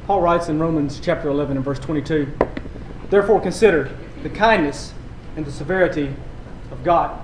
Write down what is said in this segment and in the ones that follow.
Paul writes in Romans chapter 11 and verse 22, "Therefore consider the kindness and the severity of God."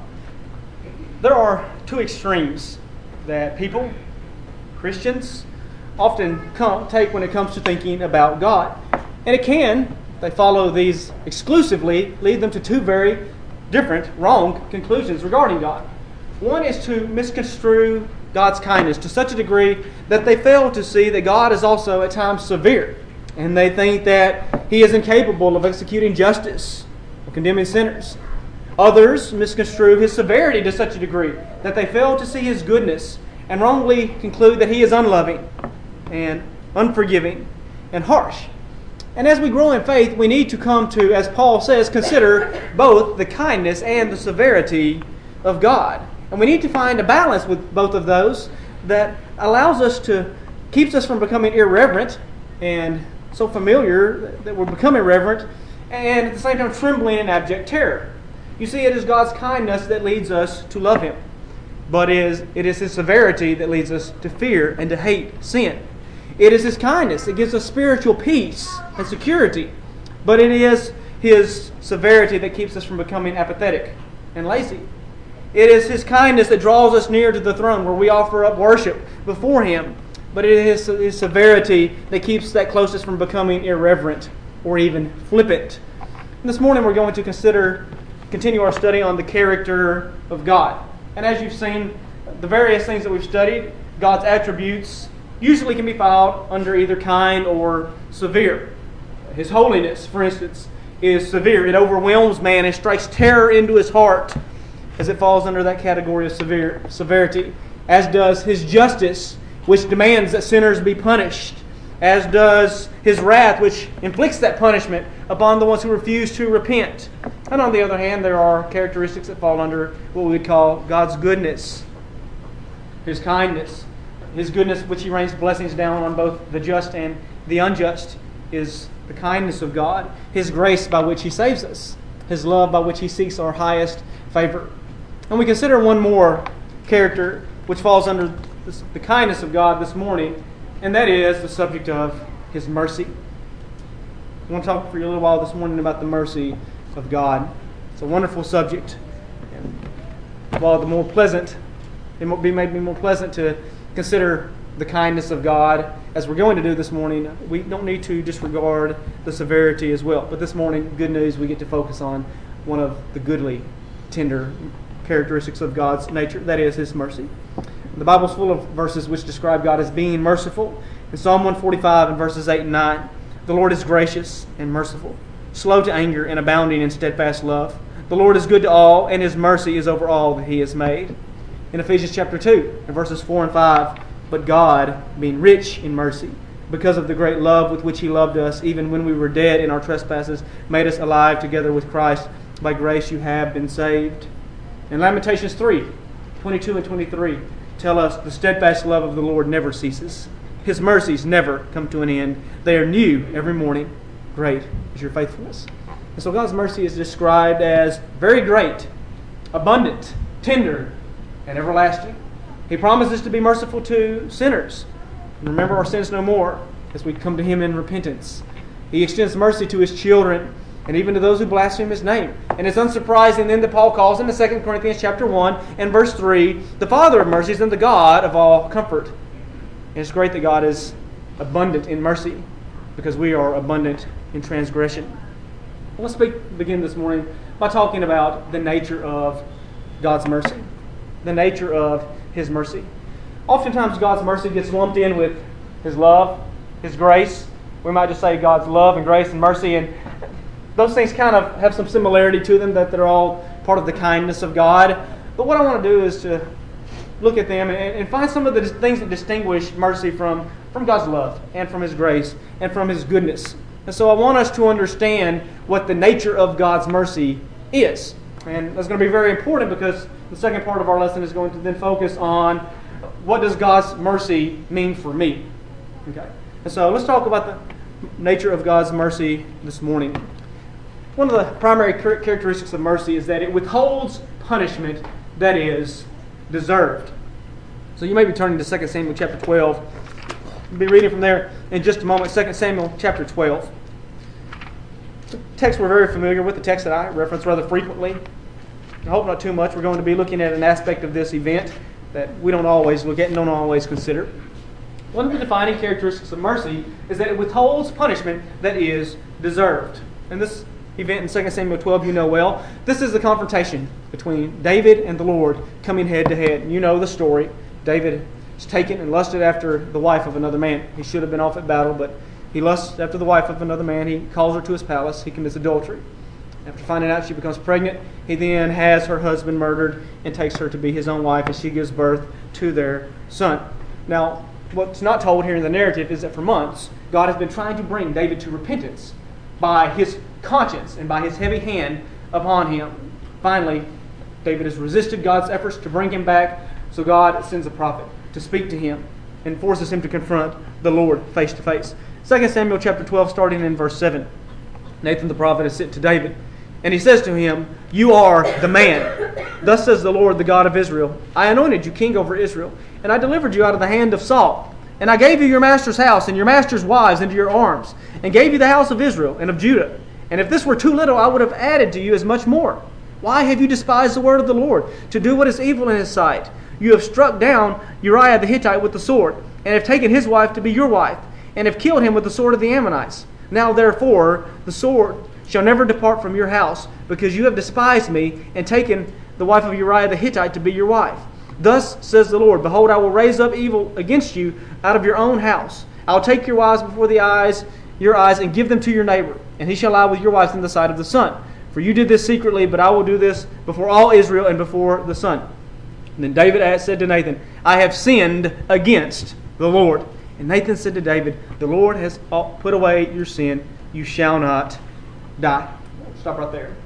There are two extremes that people, Christians, often take when it comes to thinking about God. And it can, if they follow these exclusively, lead them to two very different, wrong conclusions regarding God. One is to misconstrue God's kindness to such a degree that they fail to see that God is also at times severe. And they think that He is incapable of executing justice or condemning sinners. Others misconstrue His severity to such a degree that they fail to see His goodness and wrongly conclude that He is unloving and unforgiving and harsh. And as we grow in faith, we need to come to, as Paul says, consider both the kindness and the severity of God. And we need to find a balance with both of those that allows us to, keeps us from becoming irreverent and so familiar that we're becoming irreverent, and at the same time trembling in abject terror. You see, it is God's kindness that leads us to love Him, but it is His severity that leads us to fear and to hate sin. It is His kindness that gives us spiritual peace and security, but it is His severity that keeps us from becoming apathetic and lazy. It is His kindness that draws us near to the throne where we offer up worship before Him, but it is His severity that keeps that closest from becoming irreverent or even flippant. And this morning we're going to continue our study on the character of God. And as you've seen, the various things that we've studied, God's attributes usually can be filed under either kind or severe. His holiness, for instance, is severe. It overwhelms man and strikes terror into his heart, as it falls under that category of severity. As does His justice, which demands that sinners be punished. As does His wrath, which inflicts that punishment upon the ones who refuse to repent. And on the other hand, there are characteristics that fall under what we would call God's goodness. His kindness. His goodness, which He rains blessings down on both the just and the unjust, is the kindness of God. His grace by which He saves us. His love by which He seeks our highest favor. And we consider one more character which falls under the kindness of God this morning, and that is the subject of His mercy. I want to talk for you a little while this morning about the mercy of God. It's a wonderful subject. And while it may be more pleasant to consider the kindness of God, as we're going to do this morning, we don't need to disregard the severity as well. But this morning, good news, we get to focus on one of the goodly, tender characteristics of God's nature, that is His mercy. The Bible's full of verses which describe God as being merciful. In Psalm 145 and verses 8 and 9, the Lord is gracious and merciful, slow to anger and abounding in steadfast love. The Lord is good to all, and His mercy is over all that He has made. In Ephesians chapter 2 and verses 4 and 5, but God, being rich in mercy, because of the great love with which He loved us, even when we were dead in our trespasses, made us alive together with Christ. By grace you have been saved. In Lamentations 3, 22 and 23, tell us the steadfast love of the Lord never ceases. His mercies never come to an end. They are new every morning. Great is your faithfulness. And so God's mercy is described as very great, abundant, tender, and everlasting. He promises to be merciful to sinners. Remember our sins no more as we come to Him in repentance. He extends mercy to His children and even to those who blaspheme His name. And it's unsurprising then that Paul calls in 2 Corinthians chapter 1 and verse 3, the Father of mercies and the God of all comfort. And it's great that God is abundant in mercy because we are abundant in transgression. Let's begin this morning by talking about the nature of God's mercy. The nature of His mercy. Oftentimes God's mercy gets lumped in with His love, His grace. We might just say God's love and grace and mercy, and those things kind of have some similarity to them, that they're all part of the kindness of God. But what I want to do is to look at them and find some of the things that distinguish mercy from God's love and from His grace and from His goodness. And so I want us to understand what the nature of God's mercy is. And that's going to be very important because the second part of our lesson is going to then focus on what does God's mercy mean for me. Okay. And so let's talk about the nature of God's mercy this morning. One of the primary characteristics of mercy is that it withholds punishment that is deserved. So you may be turning to 2 Samuel chapter 12. We'll be reading from there. in just a moment, 2 Samuel chapter 12. The text we're very familiar with, the text that I reference rather frequently. I hope not too much. We're going to be looking at an aspect of this event that we don't always look at and don't always consider. One of the defining characteristics of mercy is that it withholds punishment that is deserved. And this event in 2 Samuel 12 you know well. This is the confrontation between David and the Lord coming head to head. You know the story. David is taken and lusted after the wife of another man. He should have been off at battle, but he lusts after the wife of another man. He calls her to his palace. He commits adultery. After finding out she becomes pregnant, he then has her husband murdered and takes her to be his own wife, and she gives birth to their son. Now, what's not told here in the narrative is that for months, God has been trying to bring David to repentance by his conscience and by his heavy hand upon him. Finally, David has resisted God's efforts to bring him back, so God sends a prophet to speak to him and forces him to confront the Lord face to face. 2 Samuel chapter 12, starting in verse 7. Nathan the prophet is sent to David, and he says to him, "You are the man. Thus says the Lord, the God of Israel. I anointed you king over Israel, and I delivered you out of the hand of Saul. And I gave you your master's house and your master's wives into your arms, and gave you the house of Israel and of Judah. And if this were too little, I would have added to you as much more. Why have you despised the word of the Lord, to do what is evil in his sight? You have struck down Uriah the Hittite with the sword, and have taken his wife to be your wife, and have killed him with the sword of the Ammonites. Now therefore the sword shall never depart from your house, because you have despised me, and taken the wife of Uriah the Hittite to be your wife. Thus says the Lord, behold, I will raise up evil against you out of your own house. I will take your wives before your eyes, and give them to your neighbor, and he shall lie with your wives in the sight of the sun. For you did this secretly, but I will do this before all Israel and before the sun." And then David said to Nathan, "I have sinned against the Lord." And Nathan said to David, "The Lord has put away your sin. You shall not die." Stop right there.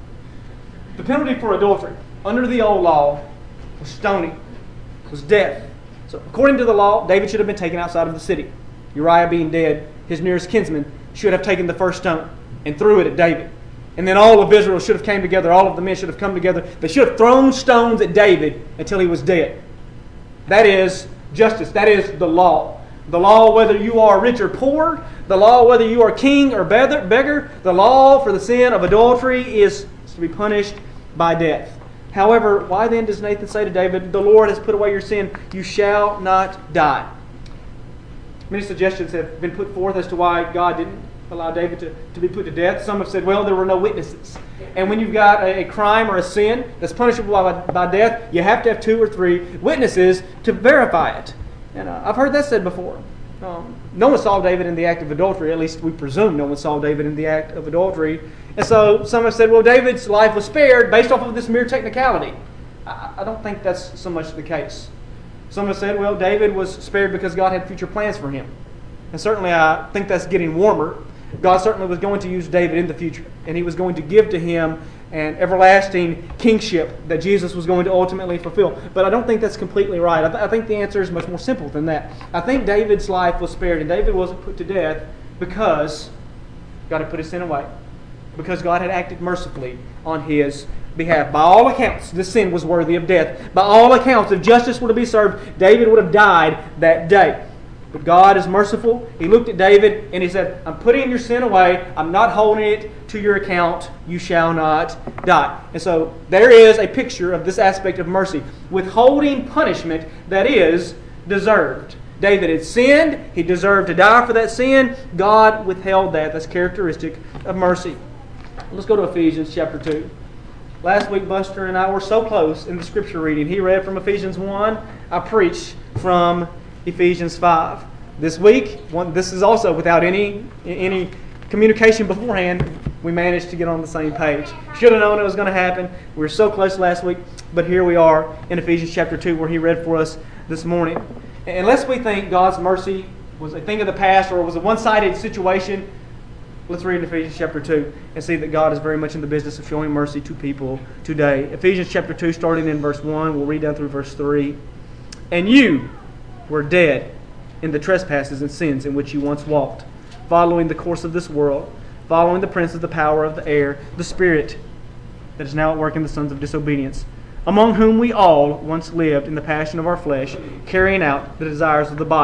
The penalty for adultery under the old law was stoning, was death. So according to the law, David should have been taken outside of the city. Uriah being dead, his nearest kinsman should have taken the first stone and threw it at David. And then all of Israel should have came together. All of the men should have come together. They should have thrown stones at David until he was dead. That is justice. That is the law. The law, whether you are rich or poor. The law, whether you are king or beggar. The law for the sin of adultery is to be punished by death. However, why then does Nathan say to David, "The Lord has put away your sin. You shall not die"? Many suggestions have been put forth as to why God didn't allow David to be put to death. Some have said, well, there were no witnesses. And when you've got a crime or a sin that's punishable by death, you have to have 2 or 3 witnesses to verify it. And I've heard that said before. No one saw David in the act of adultery. At least we presume no one saw David in the act of adultery. And so some have said, well, David's life was spared based off of this mere technicality. I don't think that's so much the case. Some have said, well, David was spared because God had future plans for him. And certainly I think that's getting warmer. God certainly was going to use David in the future. And he was going to give to him an everlasting kingship that Jesus was going to ultimately fulfill. But I don't think that's completely right. I think the answer is much more simple than that. I think David's life was spared and David wasn't put to death because God had put his sin away. Because God had acted mercifully on his behalf. By all accounts, this sin was worthy of death. By all accounts, if justice were to be served, David would have died that day. But God is merciful. He looked at David and he said, I'm putting your sin away. I'm not holding it to your account. You shall not die. And so there is a picture of this aspect of mercy. Withholding punishment that is deserved. David had sinned. He deserved to die for that sin. God withheld that. That's characteristic of mercy. Let's go to Ephesians chapter 2. Last week, Buster and I were so close in the scripture reading. He read from Ephesians 1. I preached from Ephesians 5. This week, this is also without any communication beforehand, we managed to get on the same page. Should have known it was going to happen. We were so close last week, but here we are in Ephesians chapter 2 where he read for us this morning. Unless we think God's mercy was a thing of the past or was a one-sided situation, let's read in Ephesians chapter 2 and see that God is very much in the business of showing mercy to people today. Ephesians chapter 2 starting in verse 1, we'll read down through verse 3. And you were dead in the trespasses and sins in which you once walked, following the course of this world, following the prince of the power of the air, the spirit that is now at work in the sons of disobedience, among whom we all once lived in the passion of our flesh, carrying out the desires of the body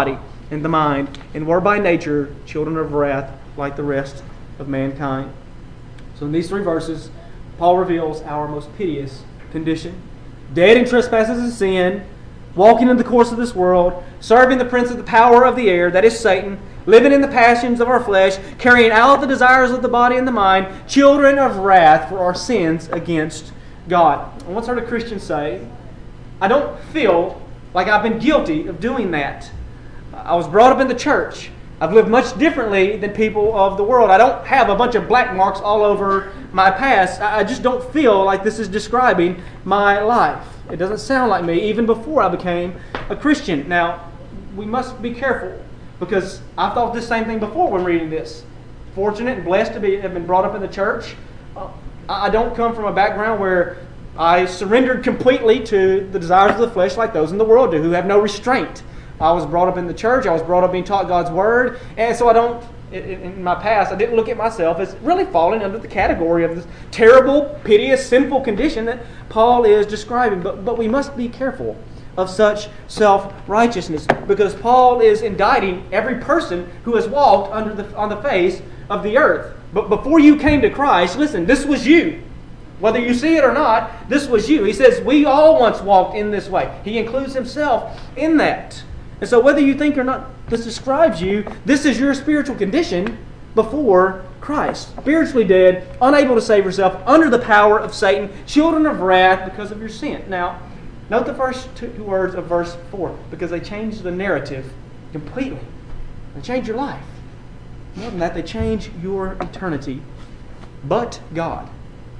in the mind, and were by nature children of wrath like the rest of mankind. So in these 3 verses, Paul reveals our most piteous condition. Dead in trespasses and sin, walking in the course of this world, serving the prince of the power of the air, that is Satan, living in the passions of our flesh, carrying out the desires of the body and the mind, children of wrath for our sins against God. I once heard a Christian say, I don't feel like I've been guilty of doing that. I was brought up in the church. I've lived much differently than people of the world. I don't have a bunch of black marks all over my past. I just don't feel like this is describing my life. It doesn't sound like me, even before I became a Christian. Now, we must be careful, because I thought this same thing before when reading this. Fortunate and blessed to have been brought up in the church. I don't come from a background where I surrendered completely to the desires of the flesh like those in the world do, who have no restraint. I was brought up in the church. I was brought up being taught God's Word. And so in my past, I didn't look at myself as really falling under the category of this terrible, piteous, sinful condition that Paul is describing. But we must be careful of such self-righteousness, because Paul is indicting every person who has walked on the face of the earth. But before you came to Christ, listen, this was you. Whether you see it or not, this was you. He says, we all once walked in this way. He includes himself in that. And so whether you think or not this describes you, this is your spiritual condition before Christ. Spiritually dead, unable to save yourself, under the power of Satan, children of wrath because of your sin. Now, note the first 2 words of verse 4, because they change the narrative completely. They change your life. More than that, they change your eternity. But God.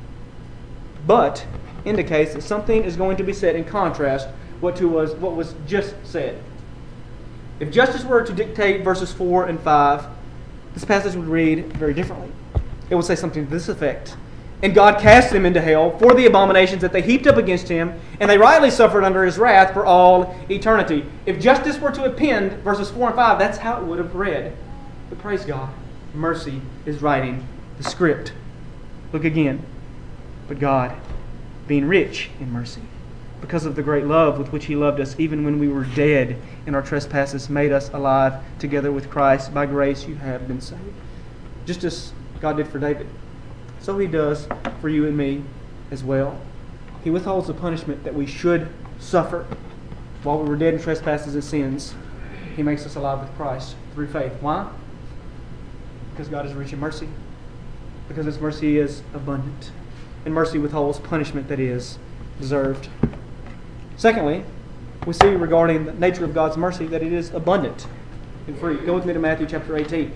But indicates that something is going to be said in contrast what was just said. If justice were to dictate verses 4 and 5, this passage would read very differently. It would say something to this effect. And God cast them into hell for the abominations that they heaped up against him, and they rightly suffered under his wrath for all eternity. If justice were to append verses 4 and 5, that's how it would have read. But praise God, mercy is writing the script. Look again. But God, being rich in mercy, because of the great love with which he loved us, even when we were dead in our trespasses, made us alive together with Christ. By grace you have been saved. Just as God did for David, so he does for you and me as well. He withholds the punishment that we should suffer while we were dead in trespasses and sins. He makes us alive with Christ through faith. Why? Because God is rich in mercy. Because his mercy is abundant. And mercy withholds punishment that is deserved. Secondly, we see regarding the nature of God's mercy that it is abundant and free. Go with me to Matthew chapter 18.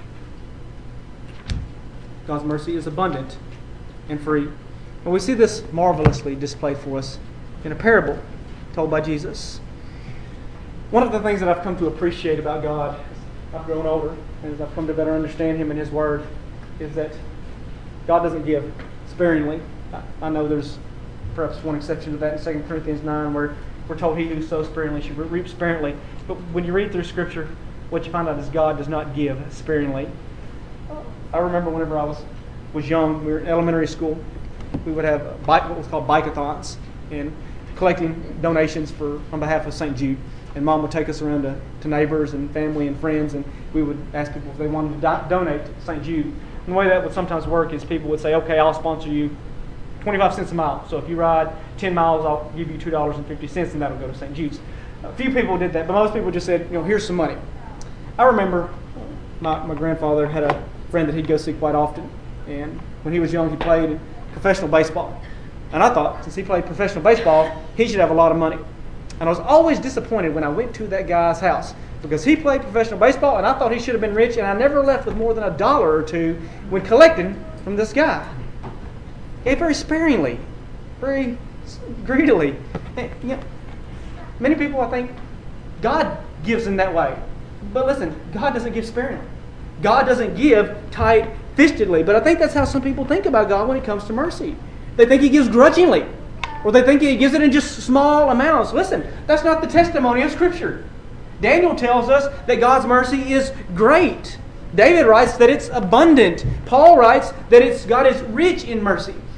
God's mercy is abundant and free. And we see this marvelously displayed for us in a parable told by Jesus. One of the things that I've come to appreciate about God as I've grown older and as I've come to better understand him and his word is that God doesn't give sparingly. I know there's perhaps one exception to that in 2 Corinthians 9 where we're told he who sows sparingly should reap sparingly. But when you read through Scripture, what you find out is God does not give sparingly. I remember whenever I was young, we were in elementary school, we would have what was called bike-a-thons and collecting donations on behalf of St. Jude. And Mom would take us around to neighbors and family and friends, and we would ask people if they wanted to donate to St. Jude. And the way that would sometimes work is people would say, okay, I'll sponsor you 25 cents a mile. So if you ride 10 miles, I'll give you $2.50, and that'll go to St. Jude's. A few people did that, but most people just said, here's some money. I remember my grandfather had a friend that he'd go see quite often. And when he was young, he played professional baseball. And I thought, since he played professional baseball, he should have a lot of money. And I was always disappointed when I went to that guy's house because he played professional baseball and I thought he should have been rich, and I never left with more than $1 or $2 when collecting from this guy. He gave very sparingly, very greedily. Many people, I think, God gives in that way. But listen, God doesn't give sparingly. God doesn't give tight-fistedly. But I think that's how some people think about God when it comes to mercy. They think he gives grudgingly. Or they think he gives it in just small amounts. Listen, that's not the testimony of Scripture. Daniel tells us that God's mercy is great. David writes that it's abundant. Paul writes that God is rich in mercy.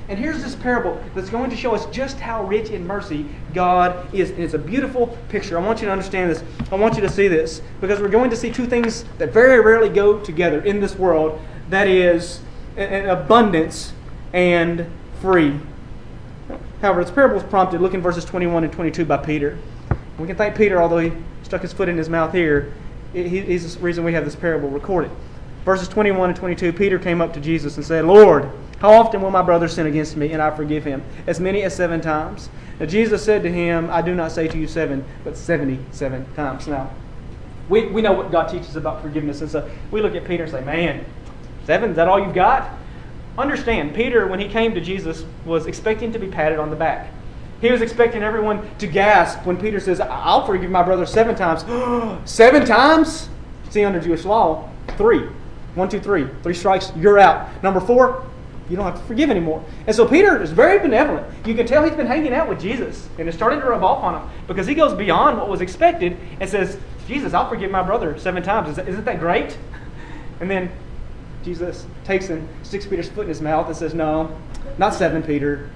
And here's this parable that's going to show us just how rich in mercy God is. And it's a beautiful picture. I want you to understand this. I want you to see this, because we're going to see two things that very rarely go together in this world. That is an abundance and free. However, this parable was prompted, look in verses 21 and 22 by Peter. We can thank Peter, although he stuck his foot in his mouth here. He's the reason we have this parable recorded. Verses 21 and 22, Peter came up to Jesus and said, Lord, how often will my brother sin against me and I forgive him? As many as 7 times. Now Jesus said to him, I do not say to you 7, but 77 times. Now, we know what God teaches about forgiveness. And so we look at Peter and say, man, 7, is that all you've got? Understand, Peter, when he came to Jesus, was expecting to be patted on the back. He was expecting everyone to gasp when Peter says, I'll forgive my brother 7 times. 7 times? See, under Jewish law, 3. 1, 2, 3. 3 strikes, you're out. Number 4, you don't have to forgive anymore. And so Peter is very benevolent. You can tell he's been hanging out with Jesus, and it's starting to rub off on him, because he goes beyond what was expected and says, Jesus, I'll forgive my brother 7 times. Isn't that great? And then Jesus takes and sticks Peter's foot in his mouth and says, no, not 7, Peter,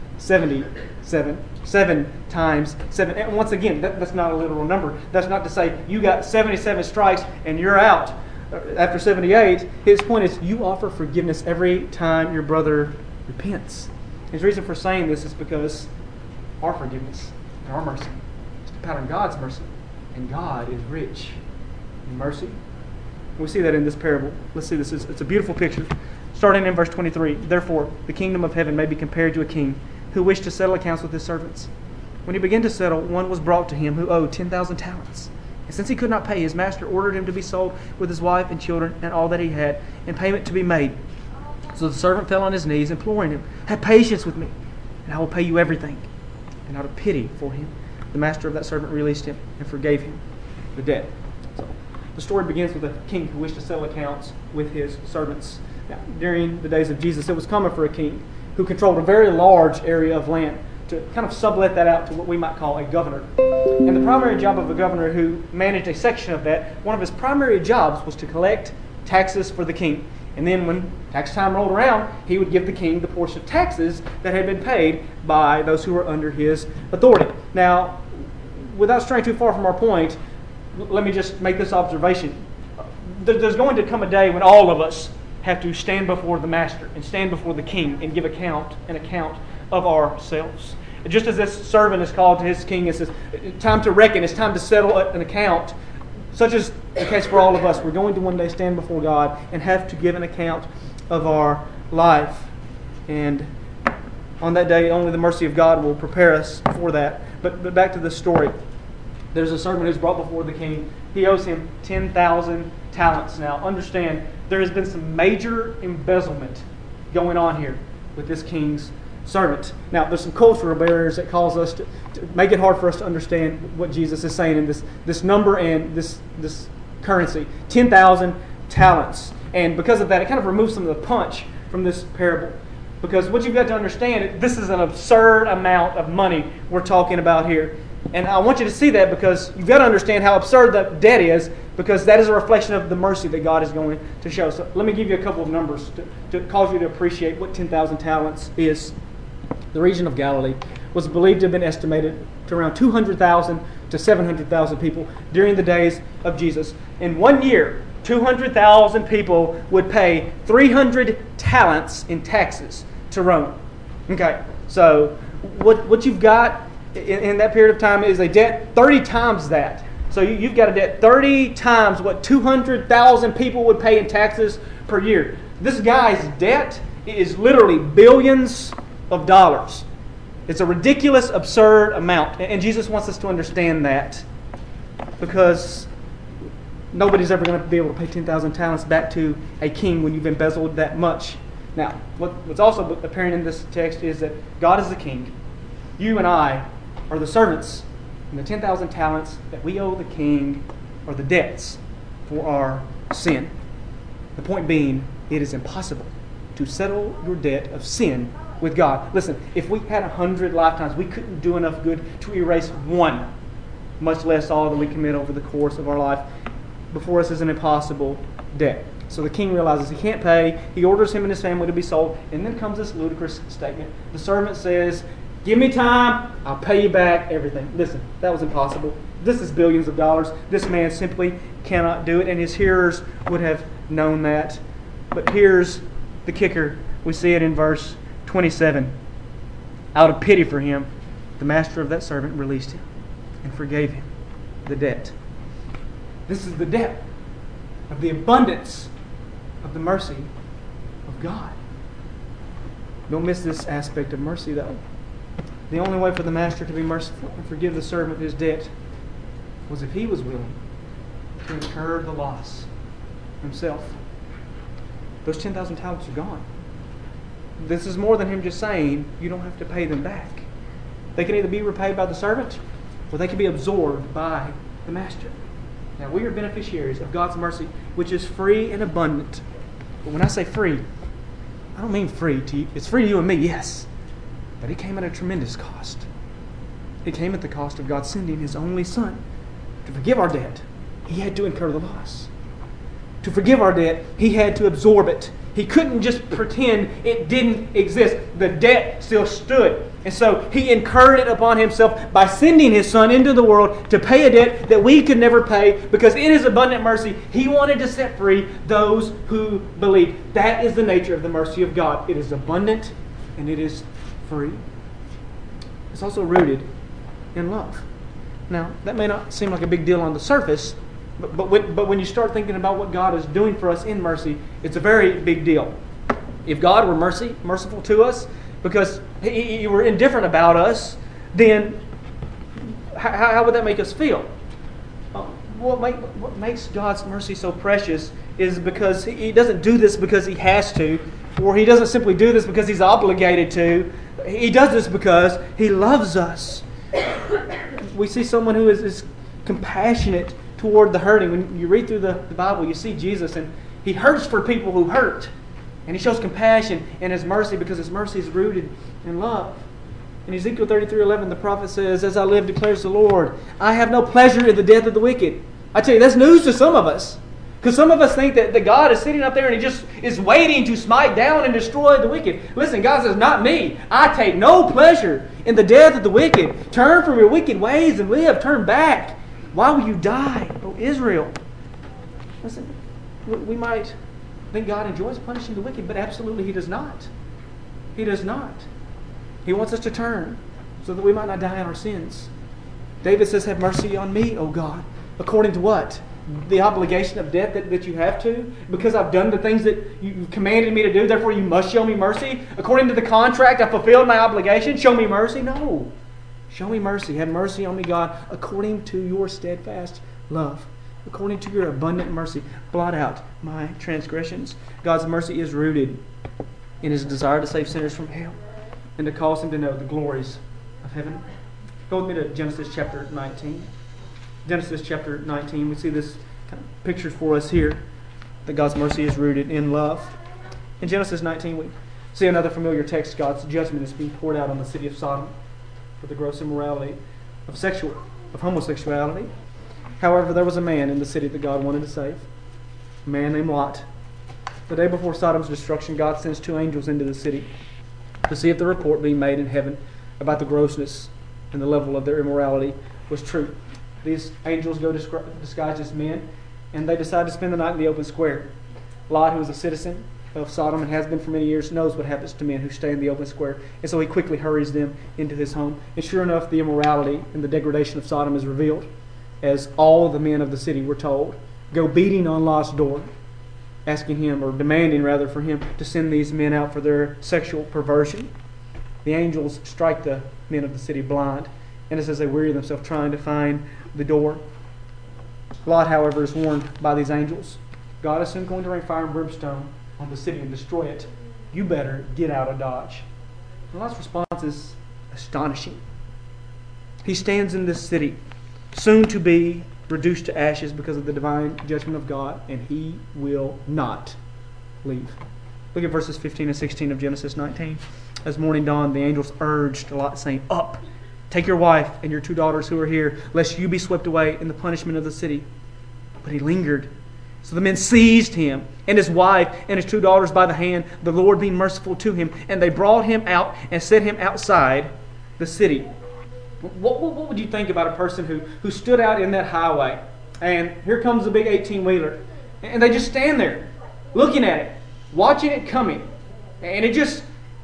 77. 7 times 7. And once again, that's not a literal number. That's not to say you got 77 strikes and you're out after 78. His point is you offer forgiveness every time your brother repents. His reason for saying this is because our forgiveness and our mercy is to pattern God's mercy. And God is rich in mercy. We see that in this parable. Let's see this. It's a beautiful picture. Starting in verse 23. Therefore, the kingdom of heaven may be compared to a king who wished to settle accounts with his servants. When he began to settle, one was brought to him who owed 10,000 talents. And since he could not pay, his master ordered him to be sold with his wife and children and all that he had, and payment to be made. So the servant fell on his knees, imploring him, have patience with me, and I will pay you everything. And out of pity for him, the master of that servant released him and forgave him the debt. So the story begins with a king who wished to settle accounts with his servants. Now, during the days of Jesus, it was common for a king who controlled a very large area of land to kind of sublet that out to what we might call a governor. And the primary job of a governor who managed a section of that, one of his primary jobs was to collect taxes for the king. And then when tax time rolled around, he would give the king the portion of taxes that had been paid by those who were under his authority. Now, without straying too far from our point, let me just make this observation. There's going to come a day when all of us have to stand before the master and stand before the king and give an account of ourselves. Just as this servant is called to his king and says, time to reckon, it's time to settle an account, such is the case for all of us. We're going to one day stand before God and have to give an account of our life. And on that day, only the mercy of God will prepare us for that. But back to the story. There's a servant who's brought before the king. He owes him 10,000 talents. Now, understand, there has been some major embezzlement going on here with this king's servant. Now, there's some cultural barriers that cause us to make it hard for us to understand what Jesus is saying in this number and this currency. 10,000 talents. And because of that, it kind of removes some of the punch from this parable. Because what you've got to understand, this is an absurd amount of money we're talking about here. And I want you to see that because you've got to understand how absurd that debt is, because that is a reflection of the mercy that God is going to show. So let me give you a couple of numbers to cause you to appreciate what 10,000 talents is. The region of Galilee was believed to have been estimated to around 200,000 to 700,000 people during the days of Jesus. In 1 year, 200,000 people would pay 300 talents in taxes to Rome. Okay, so what you've got in that period of time is a debt 30 times that. So you've got a debt 30 times what 200,000 people would pay in taxes per year. This guy's debt is literally billions of dollars. It's a ridiculous, absurd amount. And Jesus wants us to understand that, because nobody's ever going to be able to pay 10,000 talents back to a king when you've embezzled that much. Now, what's also apparent in this text is that God is the king. You and I are the servants. And the 10,000 talents that we owe the king are the debts for our sin. The point being, it is impossible to settle your debt of sin with God. Listen, if we had 100 lifetimes, we couldn't do enough good to erase one, much less all that we commit over the course of our life. Before us is an impossible debt. So the king realizes he can't pay. He orders him and his family to be sold. And then comes this ludicrous statement. The servant says, "Give me time. I'll pay you back everything." Listen, that was impossible. This is billions of dollars. This man simply cannot do it. And his hearers would have known that. But here's the kicker. We see it in verse 27. Out of pity for him, the master of that servant released him and forgave him the debt. This is the debt of the abundance of the mercy of God. Don't miss this aspect of mercy, though. The only way for the master to be merciful and forgive the servant his debt was if he was willing to incur the loss himself. Those 10,000 talents are gone. This is more than him just saying, you don't have to pay them back. They can either be repaid by the servant or they can be absorbed by the master. Now, we are beneficiaries of God's mercy, which is free and abundant. But when I say free, I don't mean free to you. It's free to you and me, yes. But it came at a tremendous cost. It came at the cost of God sending His only Son to forgive our debt. He had to incur the loss. To forgive our debt, He had to absorb it. He couldn't just pretend it didn't exist. The debt still stood. And so He incurred it upon Himself by sending His Son into the world to pay a debt that we could never pay, because in His abundant mercy, He wanted to set free those who believe. That is the nature of the mercy of God. It is abundant and it is free. It's also rooted in love. Now, that may not seem like a big deal on the surface, but when you start thinking about what God is doing for us in mercy, it's a very big deal. If God were merciful to us because He were indifferent about us, then how would that make us feel? What makes God's mercy so precious is because He doesn't do this because He has to, or He doesn't simply do this because He's obligated to. He does this because He loves us. We see someone who is compassionate toward the hurting. When you read through the Bible, you see Jesus, and He hurts for people who hurt. And He shows compassion and His mercy because His mercy is rooted in love. In Ezekiel 33:11, the prophet says, "As I live, declares the Lord, I have no pleasure in the death of the wicked." I tell you, that's news to some of us. Because some of us think that God is sitting up there and He just is waiting to smite down and destroy the wicked. Listen, God says, not me. I take no pleasure in the death of the wicked. Turn from your wicked ways and live. Turn back. Why will you die, O Israel? Listen, we might think God enjoys punishing the wicked, but absolutely He does not. He does not. He wants us to turn so that we might not die in our sins. David says, "Have mercy on me, O God." According to what? The obligation of debt that you have to? Because I've done the things that you commanded me to do, therefore you must show me mercy? According to the contract, I fulfilled my obligation, show me mercy? No. Show me mercy. Have mercy on me, God, according to your steadfast love. According to your abundant mercy, blot out my transgressions. God's mercy is rooted in His desire to save sinners from hell and to cause them to know the glories of heaven. Go with me to Genesis chapter 19. Genesis chapter 19, we see this kind of picture for us here, that God's mercy is rooted in love. In Genesis 19, we see another familiar text. God's judgment is being poured out on the city of Sodom for the gross immorality of homosexuality. However, there was a man in the city that God wanted to save, a man named Lot. The day before Sodom's destruction, God sends 2 angels into the city to see if the report being made in heaven about the grossness and the level of their immorality was true. These angels go disguised as men, and they decide to spend the night in the open square. Lot, who is a citizen of Sodom and has been for many years, knows what happens to men who stay in the open square. And so he quickly hurries them into his home. And sure enough, the immorality and the degradation of Sodom is revealed, as all the men of the city were told, go beating on Lot's door, asking him, or demanding rather, for him to send these men out for their sexual perversion. The angels strike the men of the city blind, and it says they weary themselves trying to find the door. Lot, however, is warned by these angels. God is soon going to rain fire and brimstone on the city and destroy it. You better get out of Dodge. And Lot's response is astonishing. He stands in this city, soon to be reduced to ashes because of the divine judgment of God, and he will not leave. Look at verses 15 and 16 of Genesis 19. As morning dawned, the angels urged Lot, saying, "Up, take your wife and your 2 daughters who are here, lest you be swept away in the punishment of the city." But he lingered So the men seized him and his wife and his 2 daughters by the hand, the Lord being merciful to him. And they brought him out and set him outside the city. What would you think about a person who stood out in that highway, and here comes a big 18-wheeler, and they just stand there looking at it, watching it coming, and it just,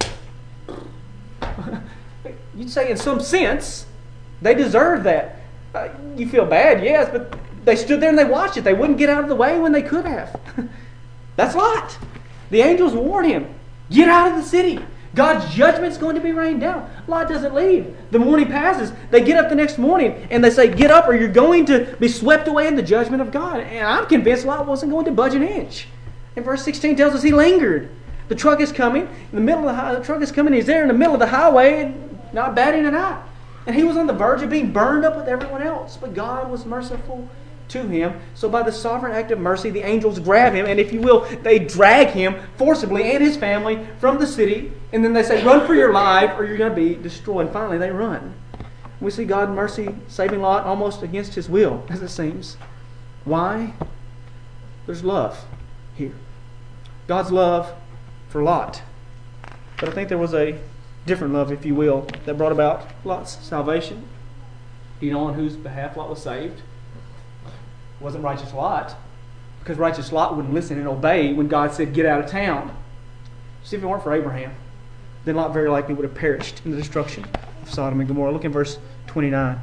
you'd say in some sense, they deserve that. You feel bad, yes, but they stood there and they watched it. They wouldn't get out of the way when they could have. That's Lot. The angels warn him, get out of the city. God's judgment's going to be rained down. Lot doesn't leave. The morning passes. They get up the next morning and they say, get up or you're going to be swept away in the judgment of God. And I'm convinced Lot wasn't going to budge an inch. And verse 16 tells us he lingered. The truck is coming. In the middle of the truck is coming. He's there in the middle of the highway and not batting an eye. And he was on the verge of being burned up with everyone else. But God was merciful to him. So by the sovereign act of mercy, the angels grab him, and if you will, they drag him forcibly and his family from the city, and then they say, run for your life or you're going to be destroyed. And finally they run. We see God in mercy saving Lot almost against his will, as it seems. Why? There's love here. God's love for Lot. But I think there was a different love, if you will, that brought about Lot's salvation. Do you know on whose behalf Lot was saved? It wasn't righteous Lot, because righteous Lot wouldn't listen and obey when God said, get out of town. See, if it weren't for Abraham, then Lot very likely would have perished in the destruction of Sodom and Gomorrah. Look in verse 29.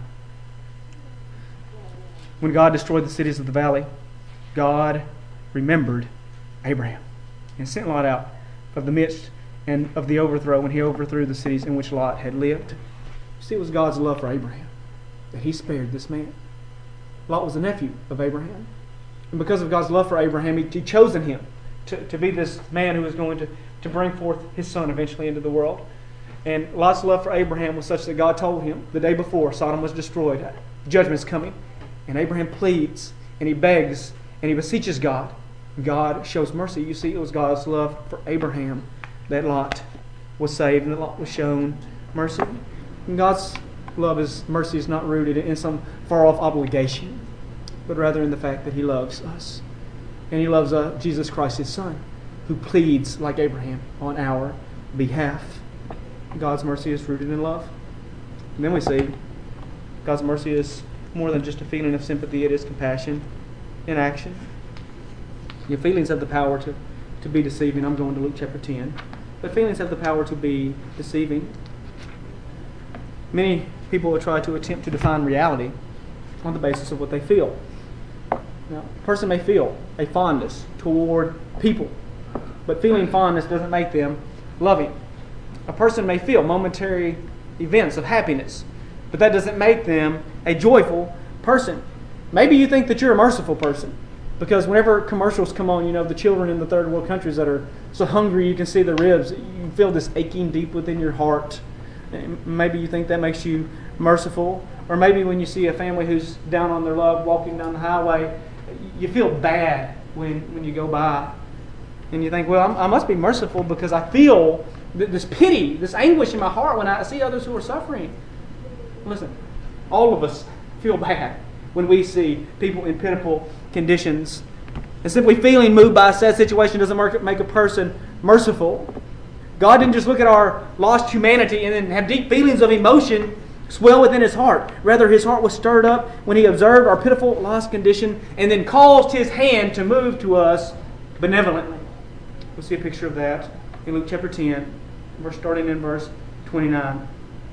When God destroyed the cities of the valley, God remembered Abraham and sent Lot out of the midst and of the overthrow when he overthrew the cities in which Lot had lived. See, it was God's love for Abraham that he spared this man. Lot was a nephew of Abraham. And because of God's love for Abraham, He chosen him to be this man who was going to bring forth his son eventually into the world. And Lot's love for Abraham was such that God told him the day before Sodom was destroyed, judgment's coming. And Abraham pleads, and he begs, and he beseeches God. And God shows mercy. You see, it was God's love for Abraham that Lot was saved and that Lot was shown mercy. And God's love, His mercy, is not rooted in some far-off obligation, but rather in the fact that He loves us. And He loves Jesus Christ, His Son, who pleads like Abraham on our behalf. God's mercy is rooted in love. And then we see God's mercy is more than just a feeling of sympathy. It is compassion in action. Your feelings have the power to be deceiving. I'm going to Luke chapter 10. But feelings have the power to be deceiving. Many people will try to attempt to define reality on the basis of what they feel. Now, a person may feel a fondness toward people, but feeling fondness doesn't make them loving. A person may feel momentary events of happiness, but that doesn't make them a joyful person. Maybe you think that you're a merciful person, because whenever commercials come on, the children in the third world countries that are so hungry you can see the ribs, you feel this aching deep within your heart. Maybe you think that makes you merciful. Or maybe when you see a family who's down on their luck walking down the highway, you feel bad when you go by. And you think, well, I must be merciful because I feel this pity, this anguish in my heart when I see others who are suffering. Listen, all of us feel bad when we see people in pitiful conditions. And simply feeling moved by a sad situation doesn't make a person merciful. God didn't just look at our lost humanity and then have deep feelings of emotion swell within His heart. Rather, His heart was stirred up when He observed our pitiful, lost condition and then caused His hand to move to us benevolently. We'll see a picture of that in Luke chapter 10, starting in verse 29.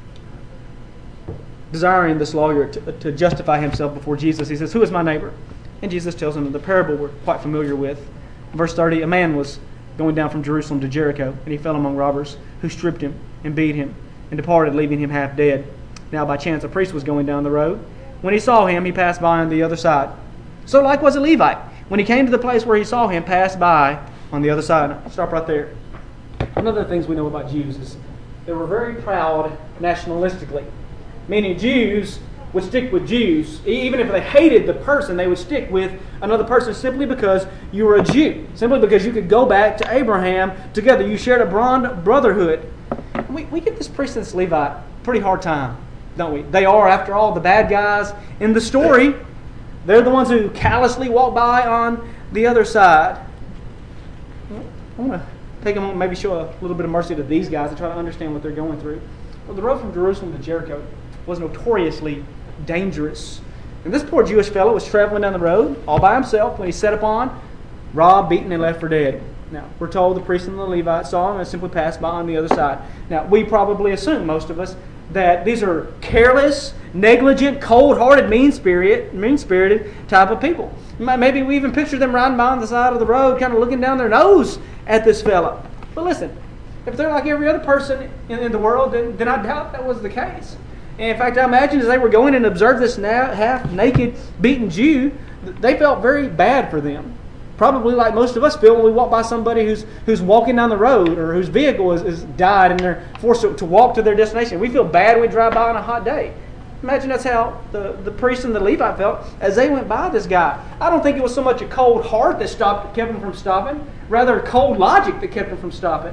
Desiring this lawyer to justify himself before Jesus, he says, "Who is my neighbor?" And Jesus tells him the parable we're quite familiar with. Verse 30, a man was going down from Jerusalem to Jericho, and he fell among robbers, who stripped him and beat him and departed, leaving him half dead. Now by chance a priest was going down the road. When he saw him, he passed by on the other side. So likewise a Levite, when he came to the place where he saw him, passed by on the other side. I'll stop right there. One of the things we know about Jews is they were very proud nationalistically. Meaning Jews would stick with Jews. Even if they hated the person, they would stick with another person simply because you were a Jew. Simply because you could go back to Abraham together. You shared a bond brotherhood. We give this priest and this Levite a pretty hard time, don't we? They are, after all, the bad guys in the story. They're the ones who callously walk by on the other side. I want to take a moment, maybe show a little bit of mercy to these guys and try to understand what they're going through. Well, the road from Jerusalem to Jericho was notoriously dangerous. And this poor Jewish fellow was traveling down the road all by himself when he set upon, robbed, beaten, and left for dead. Now, we're told the priest and the Levite saw him and simply passed by on the other side. Now, we probably assume, most of us, that these are careless, negligent, cold-hearted, mean-spirited type of people. Maybe we even picture them riding by on the side of the road, kind of looking down their nose at this fellow. But listen, if they're like every other person in the world, then I doubt that was the case. And in fact, I imagine as they were going and observed this half-naked, beaten Jew, they felt very bad for them. Probably like most of us feel when we walk by somebody who's walking down the road or whose vehicle is died and they're forced to walk to their destination. We feel bad when we drive by on a hot day. Imagine that's how the priest and the Levite felt as they went by this guy. I don't think it was so much a cold heart that kept him from stopping, rather cold logic that kept him from stopping.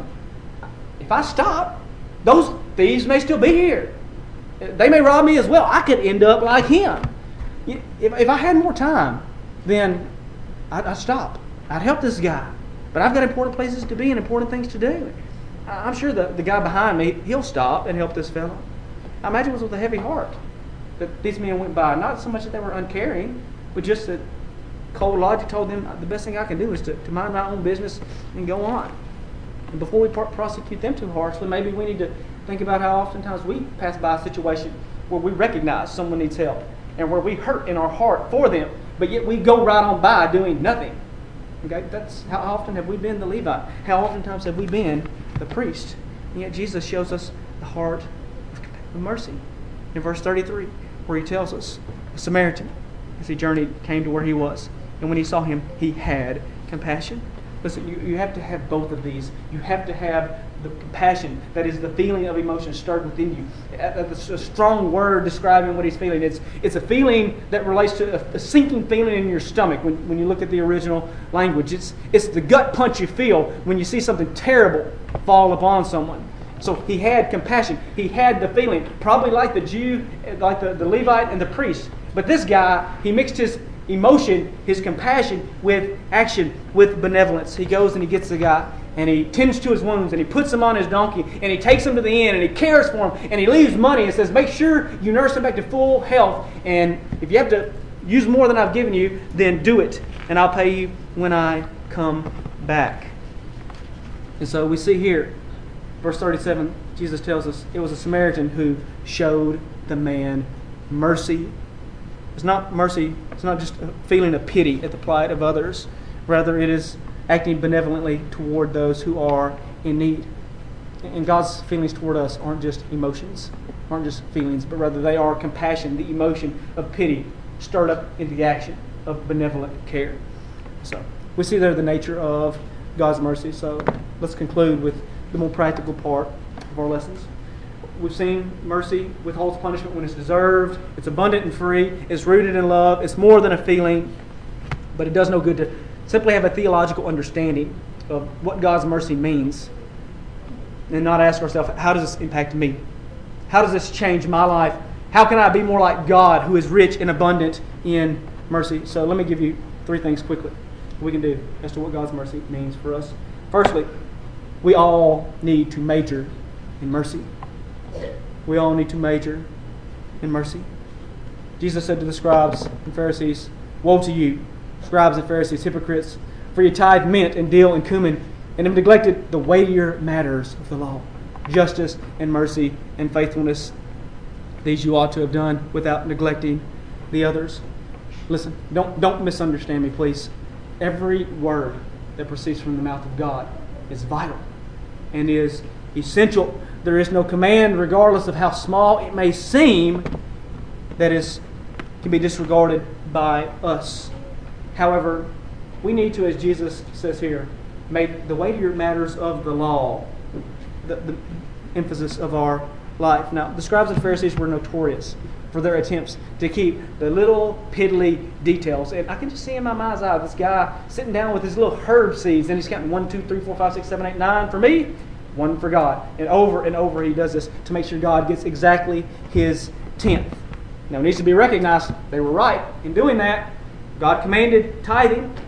If I stop, those thieves may still be here. They may rob me as well. I could end up like him. If I had more time, then I'd stop. I'd help this guy. But I've got important places to be and important things to do. I'm sure the guy behind me, he'll stop and help this fellow. I imagine it was with a heavy heart that these men went by. Not so much that they were uncaring, but just that cold logic told them the best thing I can do is to mind my own business and go on. And before we prosecute them too harshly, maybe we need to think about how oftentimes we pass by a situation where we recognize someone needs help and where we hurt in our heart for them, but yet we go right on by doing nothing. Okay, that's how often have we been the Levite? How oftentimes have we been the priest? And yet Jesus shows us the heart of mercy. In verse 33, where he tells us, a Samaritan, as he journeyed, came to where he was. And when he saw him, he had compassion. Listen, you have to have both of these. You have to have the compassion, that is the feeling of emotion stirred within you. That's a strong word describing what he's feeling. It's a feeling that relates to a sinking feeling in your stomach when you look at the original language. It's the gut punch you feel when you see something terrible fall upon someone. So he had compassion. He had the feeling, probably like the Jew, like the Levite and the priest. But this guy, he mixed his emotion, his compassion, with action, with benevolence. He goes and he gets the guy, and he tends to his wounds, and he puts him on his donkey, and he takes him to the inn, and he cares for him, and he leaves money and says, make sure you nurse him back to full health, and if you have to use more than I've given you, then do it, and I'll pay you when I come back. And so we see here, verse 37, Jesus tells us it was a Samaritan who showed the man mercy. It's not mercy, it's not just a feeling of pity at the plight of others. Rather, it is acting benevolently toward those who are in need. And God's feelings toward us aren't just emotions, aren't just feelings, but rather they are compassion, the emotion of pity, stirred up into the action of benevolent care. So, we see there the nature of God's mercy. So, let's conclude with the more practical part of our lessons. We've seen mercy withholds punishment when it's deserved. It's abundant and free. It's rooted in love. It's more than a feeling. But it does no good to simply have a theological understanding of what God's mercy means and not ask ourselves, how does this impact me? How does this change my life? How can I be more like God, who is rich and abundant in mercy? So let me give you 3 things quickly we can do as to what God's mercy means for us. Firstly, we all need to major in mercy. We all need to major in mercy. Jesus said to the scribes and Pharisees, woe to you, scribes and Pharisees, hypocrites, for you tithe mint and dill and cumin, and have neglected the weightier matters of the law, justice and mercy and faithfulness. These you ought to have done without neglecting the others. Listen, don't misunderstand me, please. Every word that proceeds from the mouth of God is vital and is essential. There is no command, regardless of how small it may seem, that can be disregarded by us. However, we need to, as Jesus says here, make the weightier matters of the law the emphasis of our life. Now, the scribes and Pharisees were notorious for their attempts to keep the little piddly details. And I can just see in my mind's eye this guy sitting down with his little herb seeds, and he's counting 1, 2, 3, 4, 5, 6, 7, 8, 9 for me, 1 for God. And over he does this to make sure God gets exactly his 10th. Now, it needs to be recognized they were right in doing that. God commanded tithing.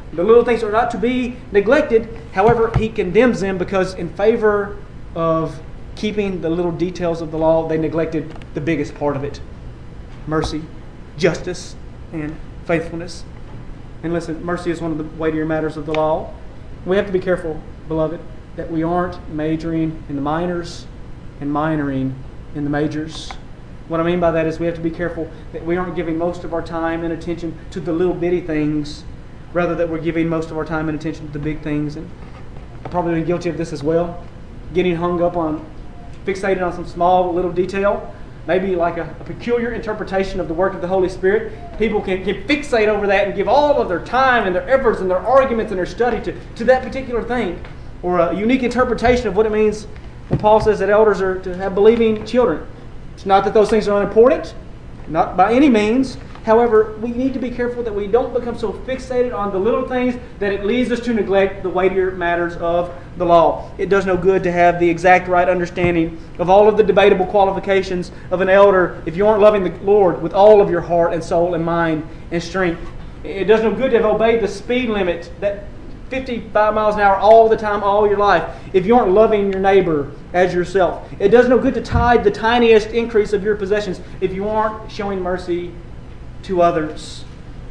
The little things are not to be neglected. However, he condemns them because in favor of keeping the little details of the law, they neglected the biggest part of it: mercy, justice, and faithfulness. And listen, mercy is one of the weightier matters of the law. We have to be careful, beloved, that we aren't majoring in the minors and minoring in the majors. What I mean by that is we have to be careful that we aren't giving most of our time and attention to the little bitty things, rather that we're giving most of our time and attention to the big things. And I've probably been guilty of this as well, getting hung up on, fixated on some small little detail, maybe like a peculiar interpretation of the work of the Holy Spirit. People can fixate over that and give all of their time and their efforts and their arguments and their study to that particular thing, or a unique interpretation of what it means when Paul says that elders are to have believing children. It's not that those things are unimportant, not by any means. However, we need to be careful that we don't become so fixated on the little things that it leads us to neglect the weightier matters of the law. It does no good to have the exact right understanding of all of the debatable qualifications of an elder if you aren't loving the Lord with all of your heart and soul and mind and strength. It does no good to have obeyed the speed limit, that 55 miles an hour all the time, all your life, if you aren't loving your neighbor as yourself. It does no good to tithe the tiniest increase of your possessions if you aren't showing mercy to others.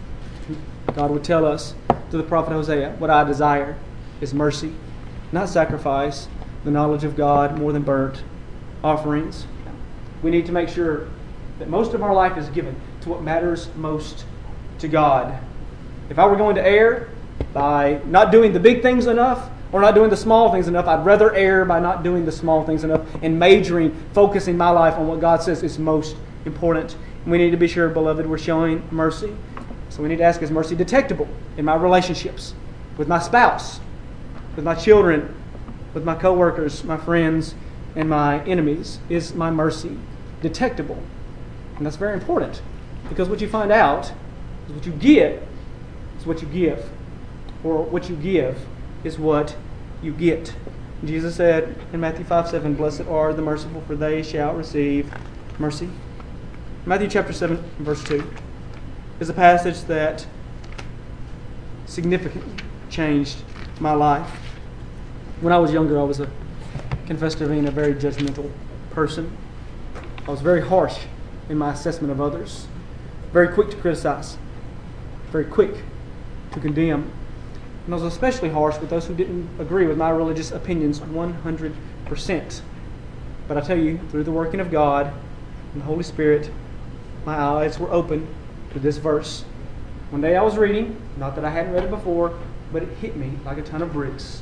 God would tell us through the prophet Hosea, what I desire is mercy, not sacrifice, the knowledge of God more than burnt offerings. We need to make sure that most of our life is given to what matters most to God. If I were going to err by not doing the big things enough or not doing the small things enough, I'd rather err by not doing the small things enough and focusing my life on what God says is most important. We need to be sure, beloved, we're showing mercy. So we need to ask, is mercy detectable in my relationships with my spouse, with my children, with my coworkers, my friends, and my enemies? Is my mercy detectable? And that's very important, because what you find out is what you get is what you give, or what you give is what you get. Jesus said in Matthew 5:7, "Blessed are the merciful, for they shall receive mercy." Matthew chapter 7, verse 2 is a passage that significantly changed my life. When I was younger, I was confessed to being a very judgmental person. I was very harsh in my assessment of others, very quick to criticize, very quick to condemn. And I was especially harsh with those who didn't agree with my religious opinions 100%. But I tell you, through the working of God and the Holy Spirit, my eyes were open to this verse. One day I was reading, not that I hadn't read it before, but it hit me like a ton of bricks.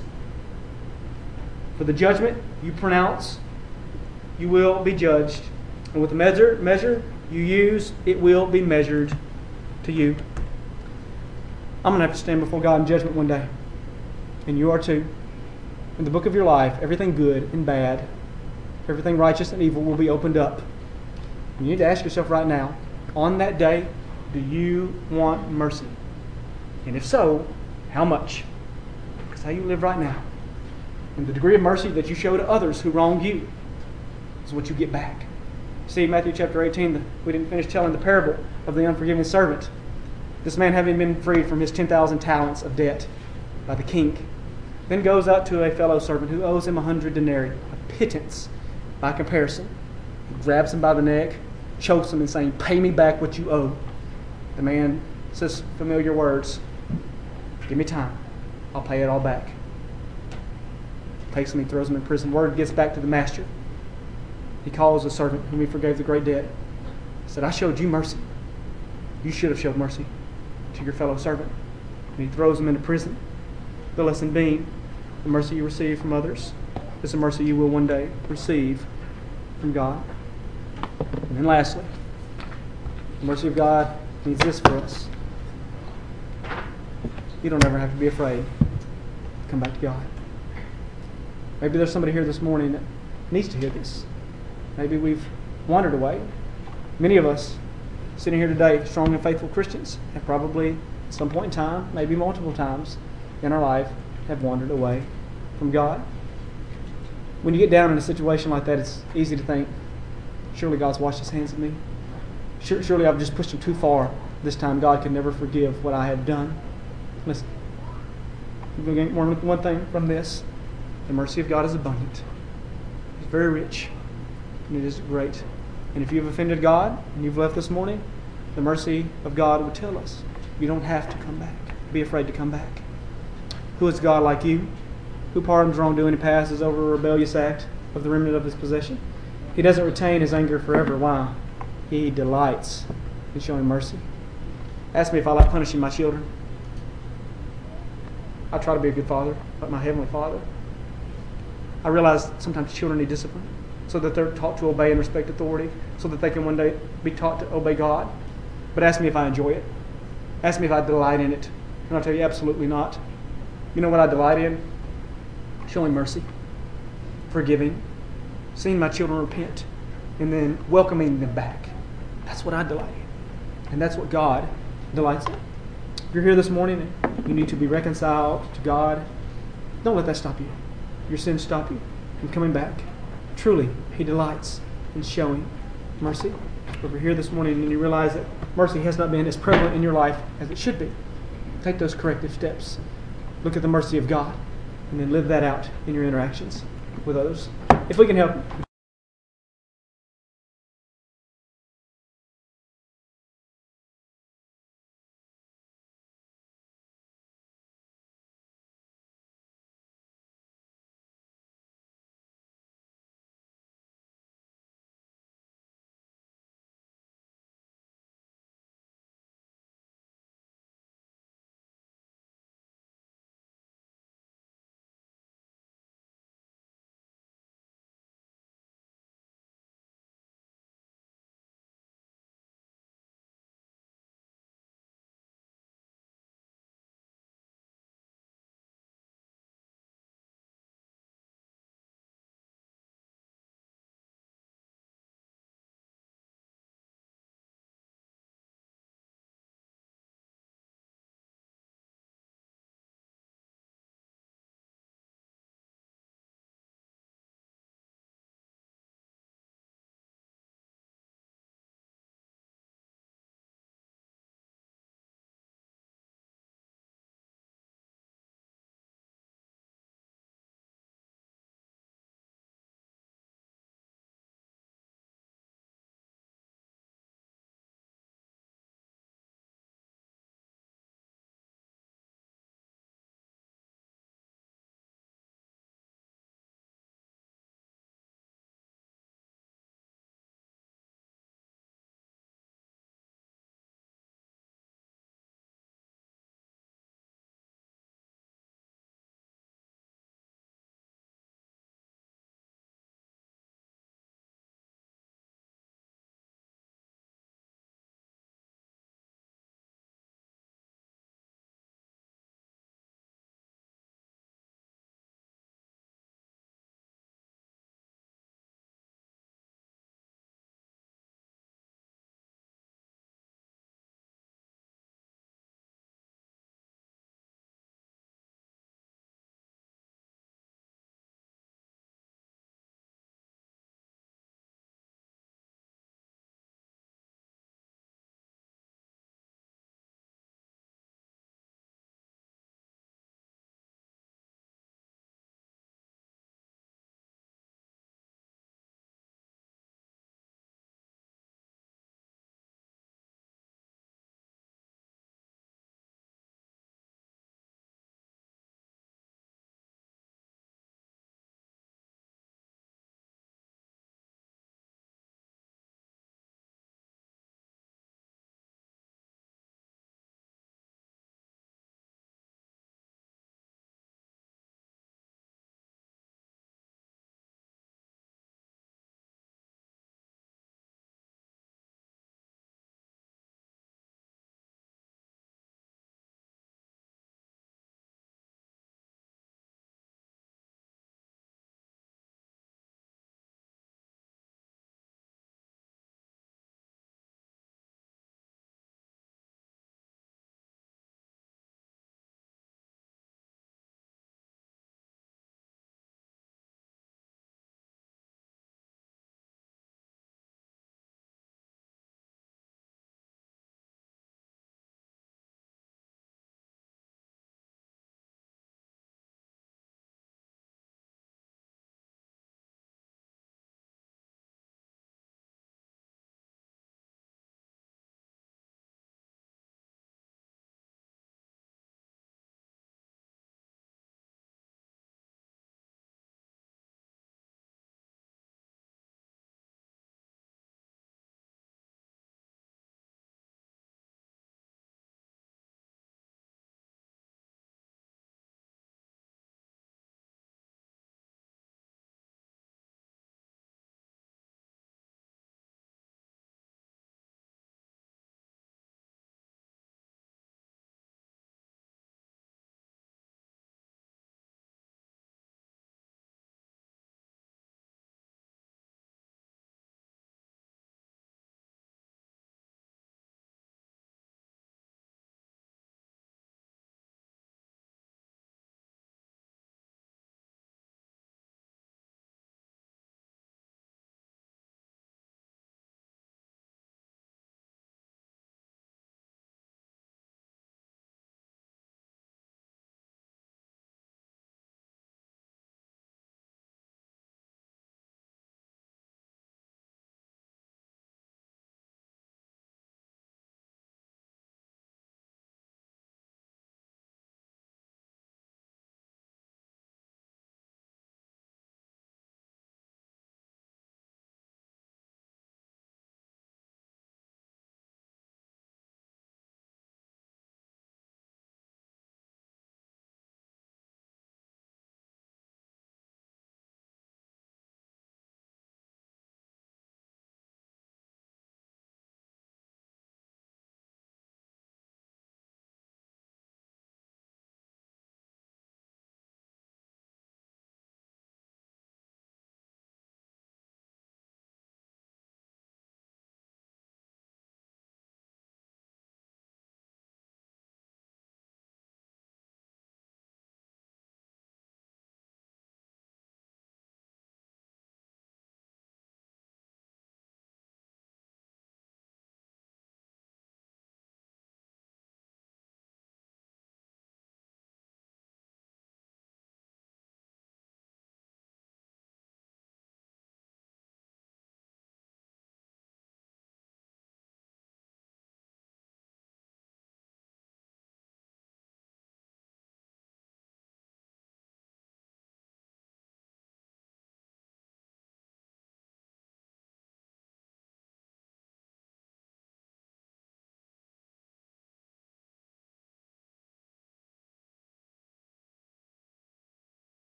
For the judgment you pronounce, you will be judged. And with the measure you use, it will be measured to you. I'm going to have to stand before God in judgment one day. And you are too. In the book of your life, everything good and bad, everything righteous and evil will be opened up. You need to ask yourself right now, on that day, do you want mercy? And if so, how much? Because how you live right now, and the degree of mercy that you show to others who wrong you, is what you get back. See, Matthew chapter 18, we didn't finish telling the parable of the unforgiving servant. This man, having been freed from his 10,000 talents of debt by the king, then goes out to a fellow servant who owes him 100 denarii, a pittance by comparison. He grabs him by the neck, chokes him and saying, "Pay me back what you owe." The man says familiar words, "Give me time, I'll pay it all back." Takes him and throws him in prison. Word gets back to the master. He calls the servant whom he forgave the great debt. He said, "I showed you mercy. You should have showed mercy to your fellow servant." And he throws him into prison. The lesson being, the mercy you receive from others is the mercy you will one day receive from God. And then lastly, the mercy of God means this for us. You don't ever have to be afraid to come back to God. Maybe there's somebody here this morning that needs to hear this. Maybe we've wandered away. Many of us sitting here today, strong and faithful Christians, have probably at some point in time, maybe multiple times in our life, have wandered away from God. When you get down in a situation like that, it's easy to think, surely God's washed his hands of me. Surely I've just pushed him too far this time. God can never forgive what I have done. Listen, We're going to get one thing from this. The mercy of God is abundant. It's very rich. And it is great. And if you've offended God and you've left this morning, the mercy of God would tell us you don't have to come back. Be afraid to come back. Who is God like you? Who pardons wrongdoing and passes over a rebellious act of the remnant of his possession? He doesn't retain his anger forever. Why? He delights in showing mercy. Ask me if I like punishing my children. I try to be a good father, like my Heavenly Father. I realize sometimes children need discipline so that they're taught to obey and respect authority, so that they can one day be taught to obey God. But ask me if I enjoy it. Ask me if I delight in it. And I'll tell you, absolutely not. You know what I delight in? Showing mercy, forgiving, seeing my children repent, and then welcoming them back. That's what I delight in. And that's what God delights in. If you're here this morning and you need to be reconciled to God, don't let that stop you. Your sins stop you from coming back. Truly, He delights in showing mercy. If you're here this morning and you realize that mercy has not been as prevalent in your life as it should be, take those corrective steps. Look at the mercy of God and then live that out in your interactions with others. If we can help